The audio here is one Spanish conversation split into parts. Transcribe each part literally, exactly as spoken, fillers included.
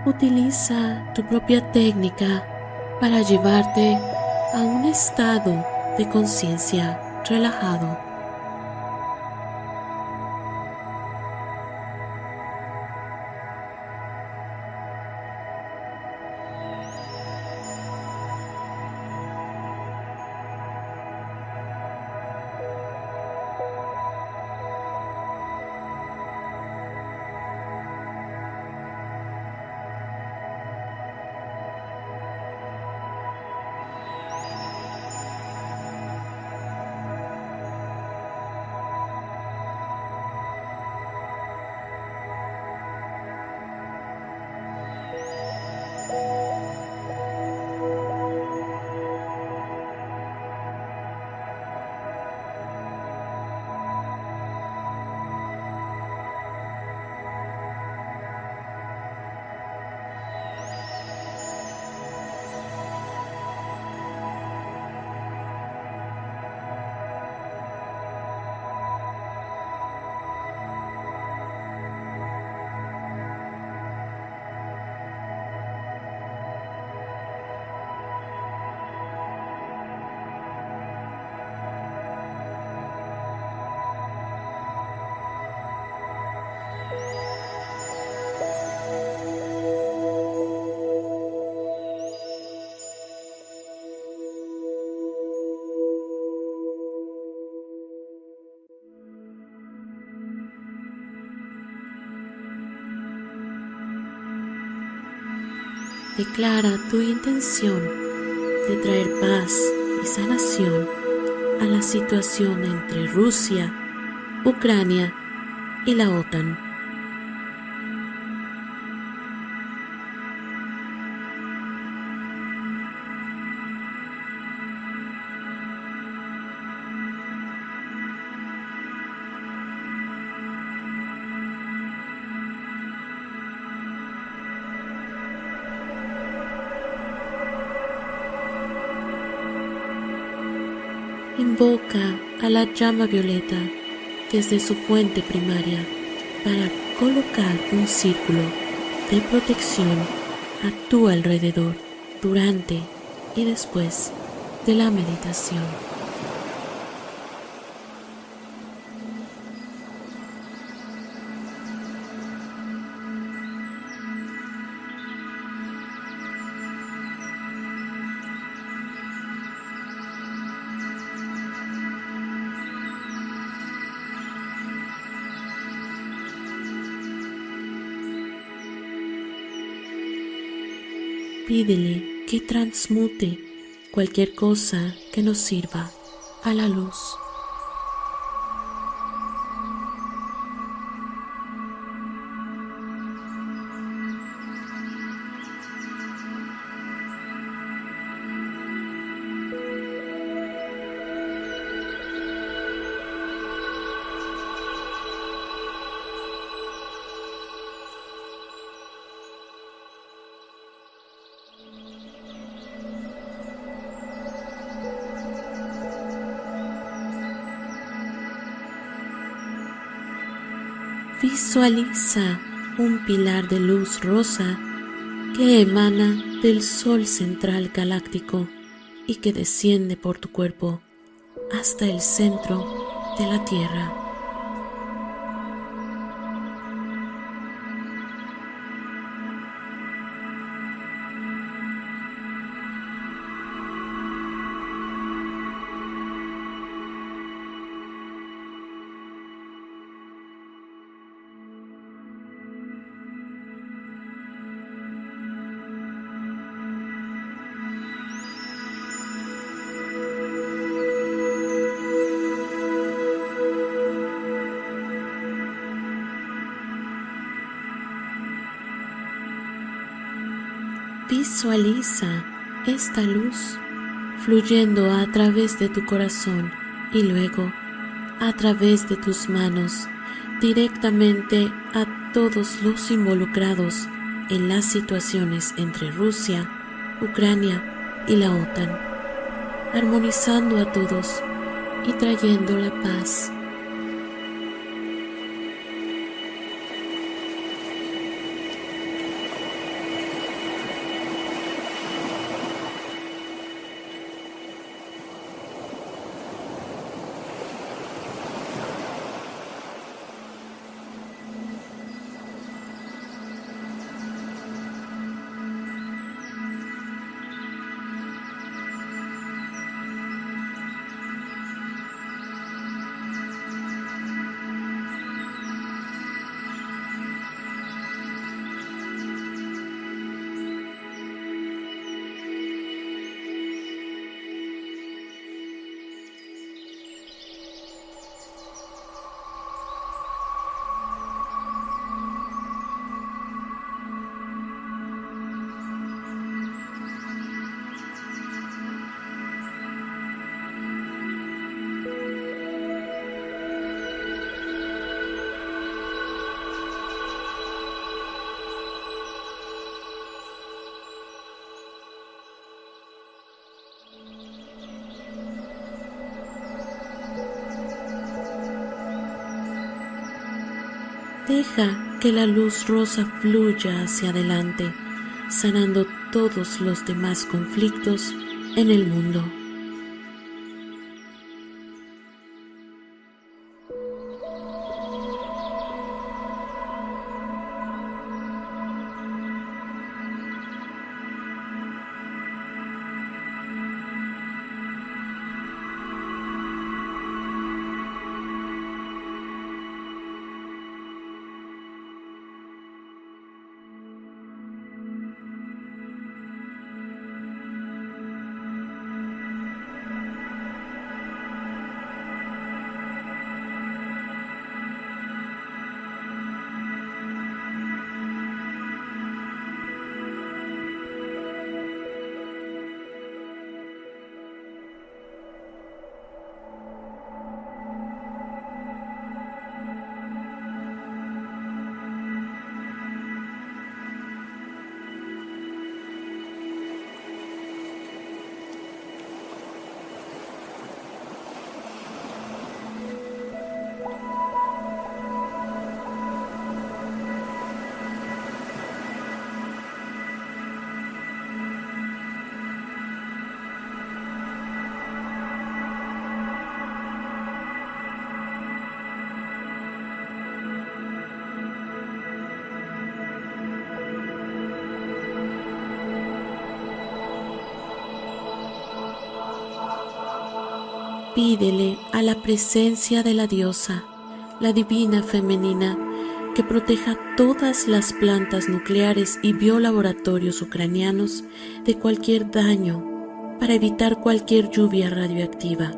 Utiliza tu propia técnica para llevarte a un estado de conciencia relajado. Declara tu intención de traer paz y sanación a la situación entre Rusia, Ucrania y la OTAN. Invoca a la llama violeta desde su fuente primaria para colocar un círculo de protección a tu alrededor durante y después de la meditación. Pídele que transmute cualquier cosa que nos sirva a la luz. Visualiza un pilar de luz rosa que emana del Sol central galáctico y que desciende por tu cuerpo hasta el centro de la Tierra. Visualiza esta luz fluyendo a través de tu corazón y luego a través de tus manos directamente a todos los involucrados en las situaciones entre Rusia, Ucrania y la OTAN, armonizando a todos y trayendo la paz. Deja que la luz rosa fluya hacia adelante, sanando todos los demás conflictos en el mundo. Pídele a la presencia de la diosa, la divina femenina, que proteja todas las plantas nucleares y biolaboratorios ucranianos de cualquier daño para evitar cualquier lluvia radioactiva.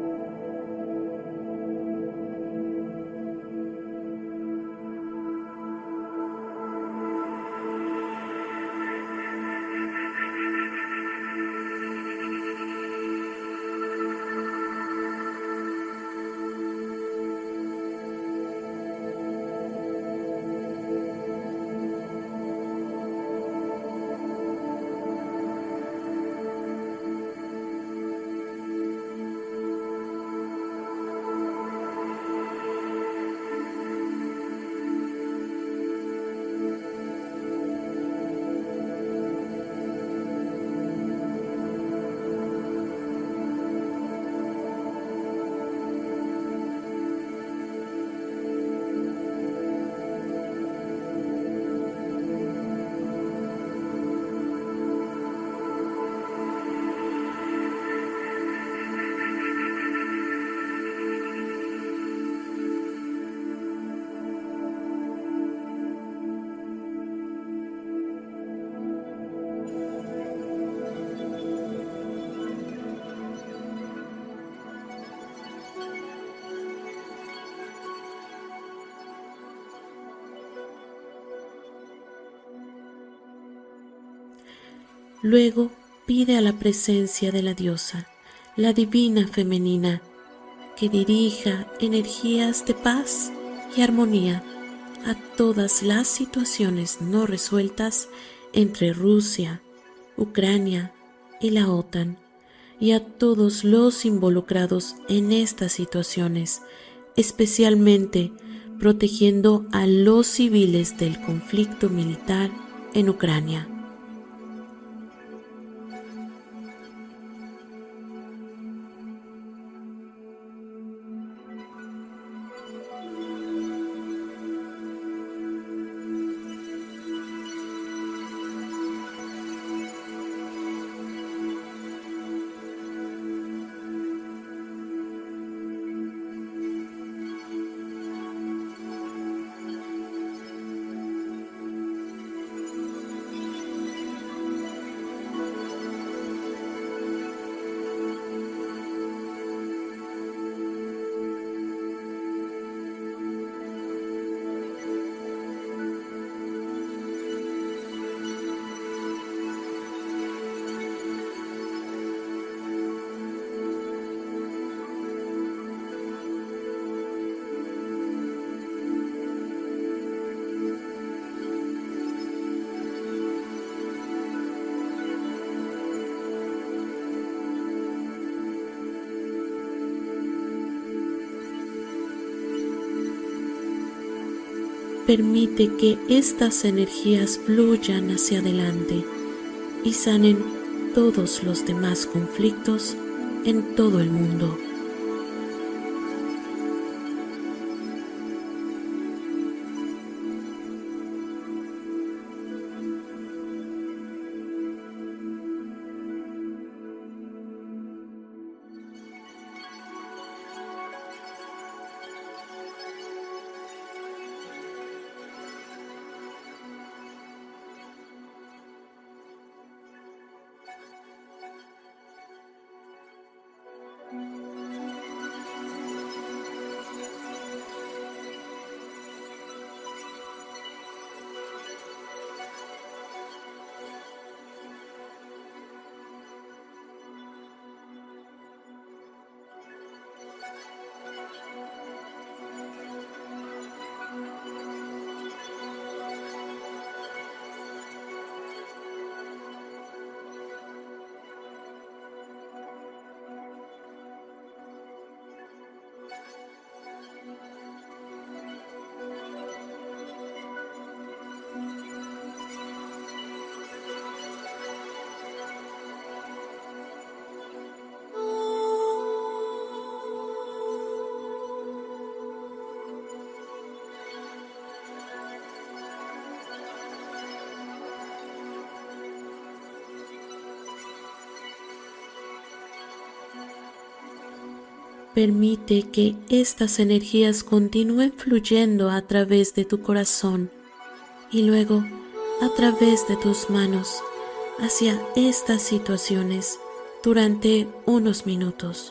Luego pide a la presencia de la diosa, la divina femenina, que dirija energías de paz y armonía a todas las situaciones no resueltas entre Rusia, Ucrania y la OTAN, y a todos los involucrados en estas situaciones, especialmente protegiendo a los civiles del conflicto militar en Ucrania. permite que estas energías fluyan hacia adelante y sanen todos los demás conflictos en todo el mundo. Permite que estas energías continúen fluyendo a través de tu corazón y luego a través de tus manos hacia estas situaciones durante unos minutos.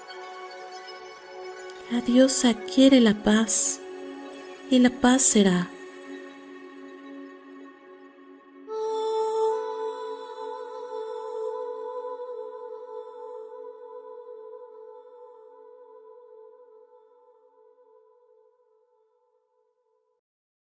La diosa quiere la paz y la paz será.